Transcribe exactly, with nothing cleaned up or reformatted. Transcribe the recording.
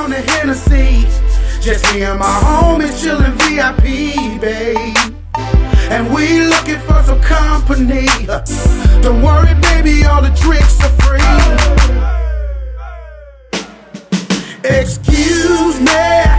on the Hennessy. Just me and my homies chillin' V I P, babe. And we looking for some company. Don't worry, baby, all the drinks are free. Excuse me,